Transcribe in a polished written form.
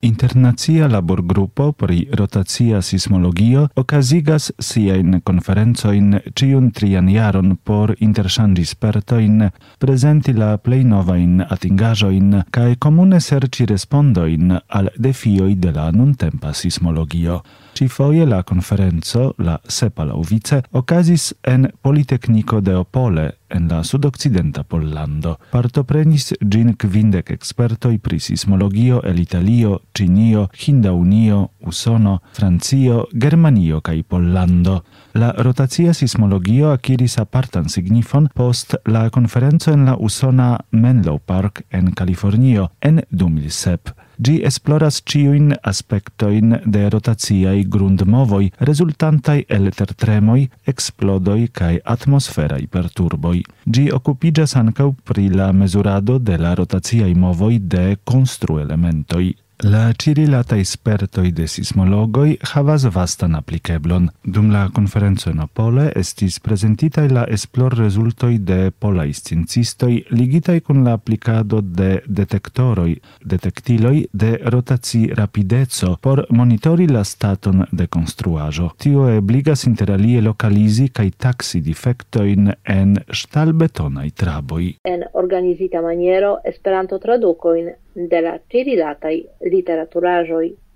Internacia laborgrupo pri rotacia sismologio okazigas siajn konferencoin ĉiun 3 jaron por interŝanĝi spertojn, prezenti la plej novajn atingaĵojn kaj komune serĉi respondojn al defioj de la nuntempa sismologio. Ĉifoje la konferenco, la sepa laŭvice, okazis en Politekniko de Opole en la sudokcidenta Pollando. Partoprenis ĝin 50 ekspertoj pri sismologio el Italio, Ĉinio, Hindaŭnio, Usono, Francio, Germanio kaj Pollando. La rotacia sismologio akiris apartan signifon post la konferenco en la usona Menlo Park en Kalifornio en 2007. Ĝi esploras ĉiujn aspektojn de rotaciaj grundmovoj rezultantaj el tertremoj, eksplodoj kaj atmosferaj perturboj. Ĝi okupiĝas ankaŭ pri la mezurado de la rotaciaj movoj de konstruelementoj. La ĉirilataj spertoj de sismologoj havas vastan aplikeblon. Dum la konferenco en Opole estis prezentitaj la esplorrezultoj de polaj sciencistoj ligitaj kun la aplikado de detektiloj de rotaci-rapideco por monitori la staton de konstruaĵo. Tio ebligas interalie lokalizi kaj taksi difektojn en ŝtalbetonaj traboj. En organizita maniero Esperanto tradukojn de la ĉirilataj literaturaĵoj